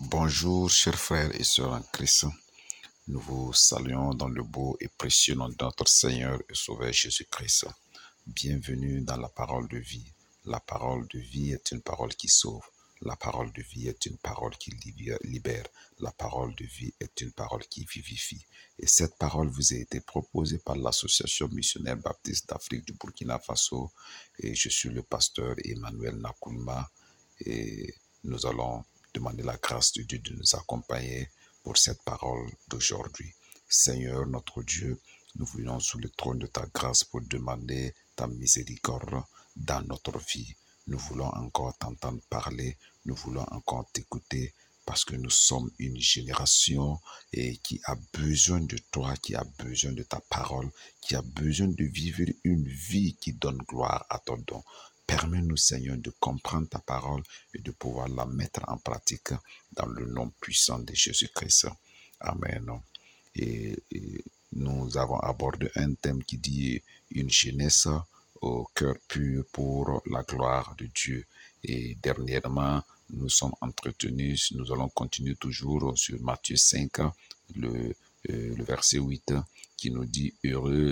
Bonjour, chers frères et sœurs en Christ. Nous vous saluons dans le beau et précieux nom de notre Seigneur et Sauveur Jésus-Christ. Bienvenue dans la parole de vie. La parole de vie est une parole qui sauve. La parole de vie est une parole qui libère. La parole de vie est une parole qui vivifie. Et cette parole vous a été proposée par l'Association missionnaire baptiste d'Afrique du Burkina Faso. Et je suis le pasteur Emmanuel Nakoulma. Et nous allons demander la grâce de Dieu de nous accompagner pour cette parole d'aujourd'hui. Seigneur notre Dieu, nous venons sous le trône de ta grâce pour demander ta miséricorde dans notre vie. Nous voulons encore t'entendre parler, nous voulons encore t'écouter parce que nous sommes une génération qui a besoin de toi, qui a besoin de ta parole, qui a besoin de vivre une vie qui donne gloire à ton nom. Permets-nous, Seigneur, de comprendre ta parole et de pouvoir la mettre en pratique dans le nom puissant de Jésus-Christ. Amen. Et nous avons abordé un thème qui dit une jeunesse au cœur pur pour la gloire de Dieu. Et dernièrement, nous sommes entretenus, nous allons continuer toujours sur Matthieu 5, le verset 8, qui nous dit « Heureux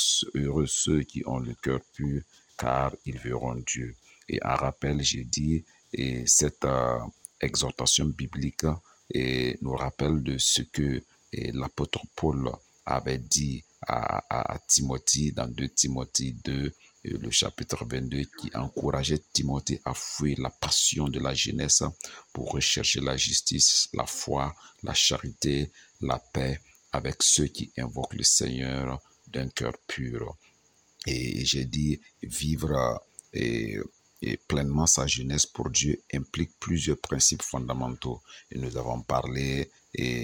ceux qui ont le cœur pur, car ils verront Dieu. » Et en rappel, j'ai dit, et cette exhortation biblique nous rappelle de ce que l'apôtre Paul avait dit à Timothée dans 2 Timothée 2, le chapitre 22, qui encourageait Timothée à fuir la passion de la jeunesse pour rechercher la justice, la foi, la charité, la paix avec ceux qui invoquent le Seigneur d'un cœur pur. Et j'ai dit vivre et pleinement sa jeunesse pour Dieu implique plusieurs principes fondamentaux. Et nous avons parlé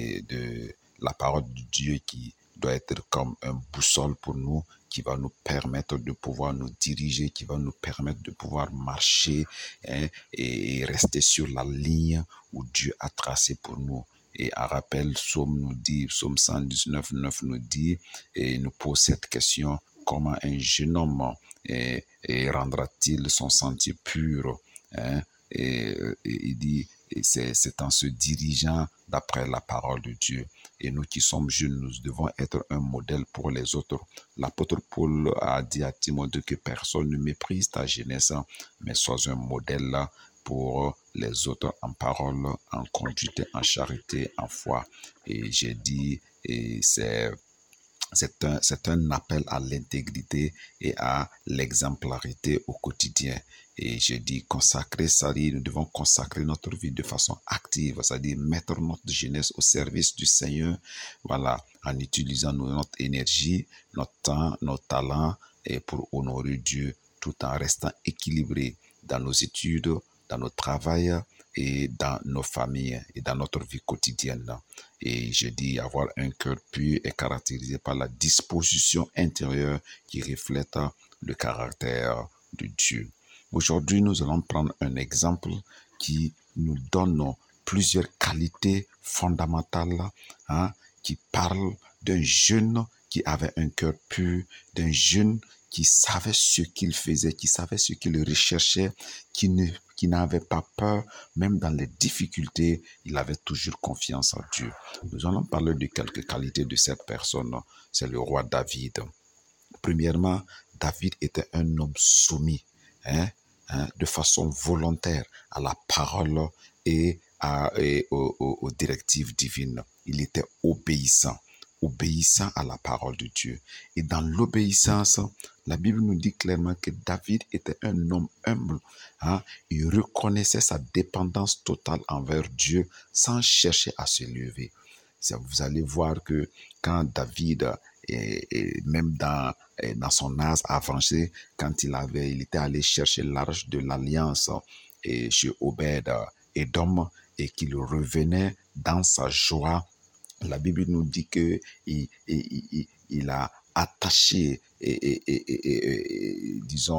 de la parole de Dieu qui doit être comme un boussole pour nous, qui va nous permettre de pouvoir nous diriger, qui va nous permettre de pouvoir marcher et rester sur la ligne où Dieu a tracé pour nous. Et en rappel, Psaume 119, 9 nous dit et nous pose cette question: comment un jeune homme rendra-t-il son sentier pur? Et il dit, c'est en se dirigeant d'après la parole de Dieu. Et nous qui sommes jeunes, nous devons être un modèle pour les autres. L'apôtre Paul a dit à Timothée que personne ne méprise ta jeunesse, mais sois un modèle pour les autres en parole, en conduite, en charité, en foi. Et j'ai dit, c'est un appel à l'intégrité et à l'exemplarité au quotidien. Et je dis consacrer, c'est-à-dire nous devons consacrer notre vie de façon active, c'est-à-dire mettre notre jeunesse au service du Seigneur, voilà, en utilisant notre énergie, notre temps, nos talents et pour honorer Dieu tout en restant équilibré dans nos études, dans notre travail et dans nos familles et dans notre vie quotidienne. Et je dis avoir un cœur pur est caractérisé par la disposition intérieure qui reflète le caractère de Dieu. Aujourd'hui, nous allons prendre un exemple qui nous donne plusieurs qualités fondamentales qui parlent d'un jeune qui avait un cœur pur, d'un jeune qui savait ce qu'il faisait, qui savait ce qu'il recherchait, qui n'avait pas peur, même dans les difficultés, il avait toujours confiance en Dieu. Nous allons parler de quelques qualités de cette personne. C'est le roi David. Premièrement, David était un homme soumis, de façon volontaire à la parole et aux directives divines. Il était obéissant à la parole de Dieu. Et dans l'obéissance, la Bible nous dit clairement que David était un homme humble. Il reconnaissait sa dépendance totale envers Dieu sans chercher à se lever. Vous allez voir que quand David, même dans son âge avancé, quand il était allé chercher l'arche de l'alliance chez Obed-Édom et qu'il revenait dans sa joie, la Bible nous dit que il a attaché, disons,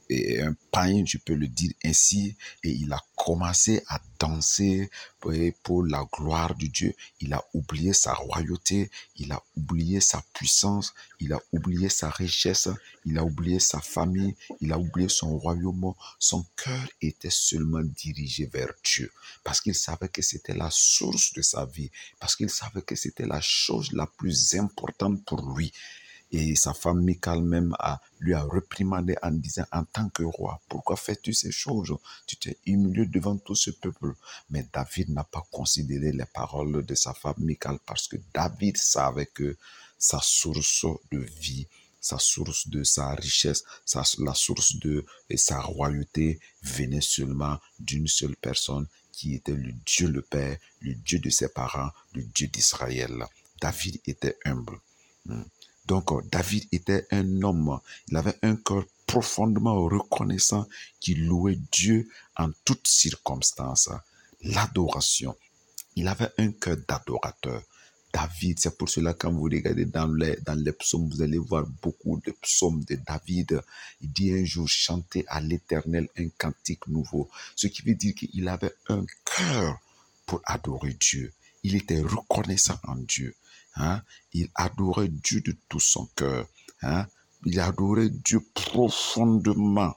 un païen, je peux le dire ainsi, et il a commencé à danser pour la gloire de Dieu. Il a oublié sa royauté, il a oublié sa puissance, il a oublié sa richesse, il a oublié sa famille, il a oublié son royaume. Son cœur était seulement dirigé vers Dieu parce qu'il savait que c'était la source de sa vie, parce qu'il savait que c'était la chose la plus importante pour lui. Et sa femme Michal même lui a réprimandé en disant, en tant que roi, pourquoi fais-tu ces choses? Tu t'es humilié devant tout ce peuple. Mais David n'a pas considéré les paroles de sa femme Michal parce que David savait que sa source de vie, sa source de sa richesse, la source de sa royauté venait seulement d'une seule personne qui était le Dieu le Père, le Dieu de ses parents, le Dieu d'Israël. David était humble. Donc, David était un homme, il avait un cœur profondément reconnaissant qui louait Dieu en toutes circonstances. L'adoration, il avait un cœur d'adorateur. David, c'est pour cela quand vous regardez dans les psaumes, vous allez voir beaucoup de psaumes de David. Il dit un jour, chantez à l'Éternel un cantique nouveau. Ce qui veut dire qu'il avait un cœur pour adorer Dieu. Il était reconnaissant en Dieu. Il adorait Dieu de tout son cœur. Il adorait Dieu profondément.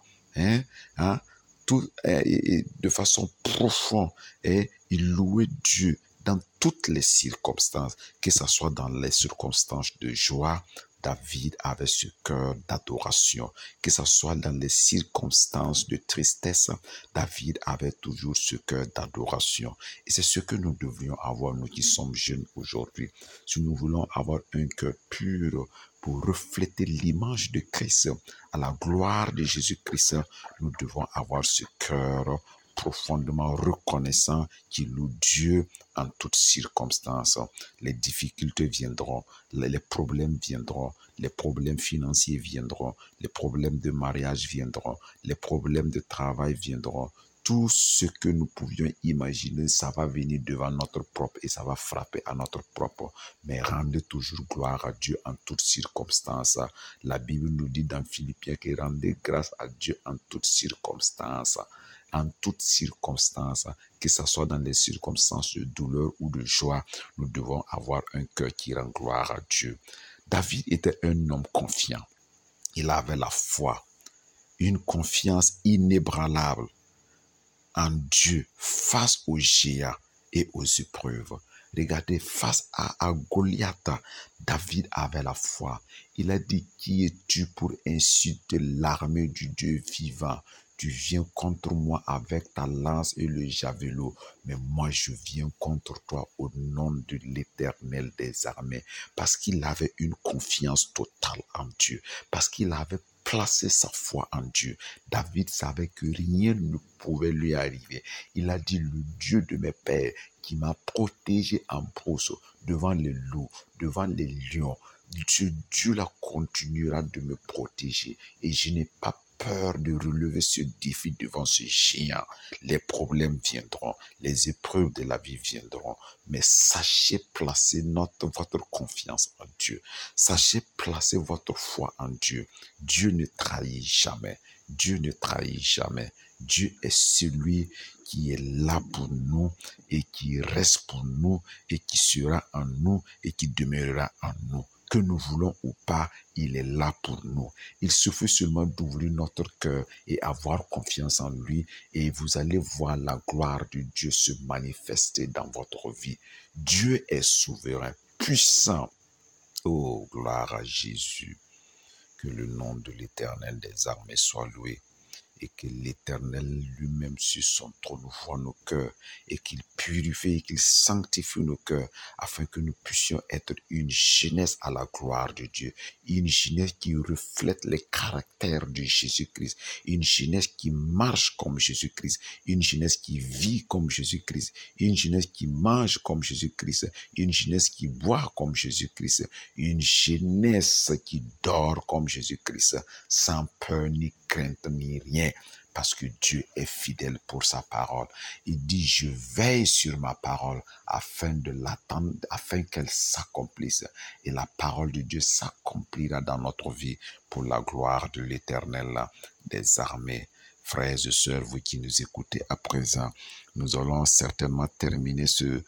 De façon profonde. Et il louait Dieu dans toutes les circonstances, que ce soit dans les circonstances de joie. David avait ce cœur d'adoration, que ce soit dans les circonstances de tristesse, David avait toujours ce cœur d'adoration. Et c'est ce que nous devrions avoir, nous qui sommes jeunes aujourd'hui. Si nous voulons avoir un cœur pur pour refléter l'image de Christ, à la gloire de Jésus-Christ, nous devons avoir ce cœur profondément reconnaissant qui loue Dieu en toutes circonstances. Les difficultés viendront, les problèmes viendront, les problèmes financiers viendront, les problèmes de mariage viendront, les problèmes de travail viendront. Tout ce que nous pouvions imaginer, ça va venir devant notre propre et ça va frapper à notre propre. Mais rendez toujours gloire à Dieu en toutes circonstances. La Bible nous dit dans Philippiens que rendez grâce à Dieu en toutes circonstances. En toutes circonstances, que ce soit dans des circonstances de douleur ou de joie, nous devons avoir un cœur qui rend gloire à Dieu. David était un homme confiant. Il avait la foi, une confiance inébranlable en Dieu face aux géants et aux épreuves. Regardez, face à Goliath, David avait la foi. Il a dit, qui es-tu pour insulter l'armée du Dieu vivant? Tu viens contre moi avec ta lance et le javelot, mais moi je viens contre toi au nom de l'Éternel des armées. Parce qu'il avait une confiance totale en Dieu, parce qu'il avait placé sa foi en Dieu. David savait que rien ne pouvait lui arriver. Il a dit, le Dieu de mes pères qui m'a protégé en brousse devant les loups, devant les lions, Dieu là continuera de me protéger et je n'ai pas peur de relever ce défi devant ce géant. Les problèmes viendront, les épreuves de la vie viendront, mais sachez placer votre confiance en Dieu. Sachez placer votre foi en Dieu. Dieu ne trahit jamais. Dieu ne trahit jamais. Dieu est celui qui est là pour nous et qui reste pour nous et qui sera en nous et qui demeurera en nous. Que nous voulons ou pas, il est là pour nous. Il suffit seulement d'ouvrir notre cœur et avoir confiance en lui et vous allez voir la gloire de Dieu se manifester dans votre vie. Dieu est souverain, puissant. Oh, gloire à Jésus. Que le nom de l'Éternel des armées soit loué. Et que l'Éternel lui-même sur son trône voit nos cœurs et qu'il purifie et qu'il sanctifie nos cœurs afin que nous puissions être une jeunesse à la gloire de Dieu, une jeunesse qui reflète les caractères de Jésus-Christ, une jeunesse qui marche comme Jésus-Christ, une jeunesse qui vit comme Jésus-Christ, une jeunesse qui mange comme Jésus-Christ, une jeunesse qui boit comme Jésus-Christ, une jeunesse qui dort comme Jésus-Christ, sans peur ni crainte ni rien. parce que Dieu est fidèle pour sa parole. Il dit, je veille sur ma parole afin de l'attendre, afin qu'elle s'accomplisse. Et la parole de Dieu s'accomplira dans notre vie pour la gloire de l'Éternel des armées. Frères et sœurs, vous qui nous écoutez à présent, nous allons certainement terminer ce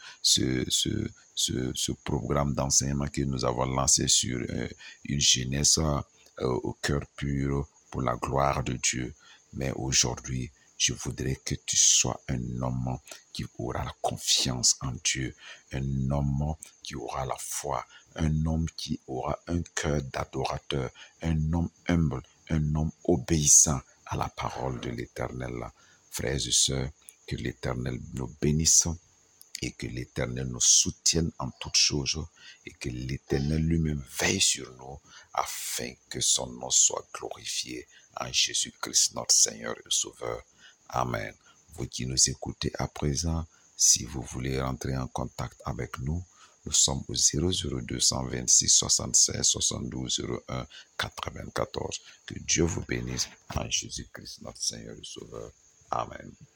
programme d'enseignement que nous avons lancé sur une jeunesse au cœur pur pour la gloire de Dieu. Mais aujourd'hui, je voudrais que tu sois un homme qui aura la confiance en Dieu, un homme qui aura la foi, un homme qui aura un cœur d'adorateur, un homme humble, un homme obéissant à la parole de l'Éternel. Frères et sœurs, que l'Éternel nous bénisse et que l'Éternel nous soutienne en toutes choses et que l'Éternel lui-même veille sur nous afin que son nom soit glorifié en Jésus-Christ notre Seigneur et Sauveur. Amen. Vous qui nous écoutez à présent, si vous voulez rentrer en contact avec nous, nous sommes au 00226 76 72 01 94. Que Dieu vous bénisse en Jésus-Christ notre Seigneur et Sauveur. Amen.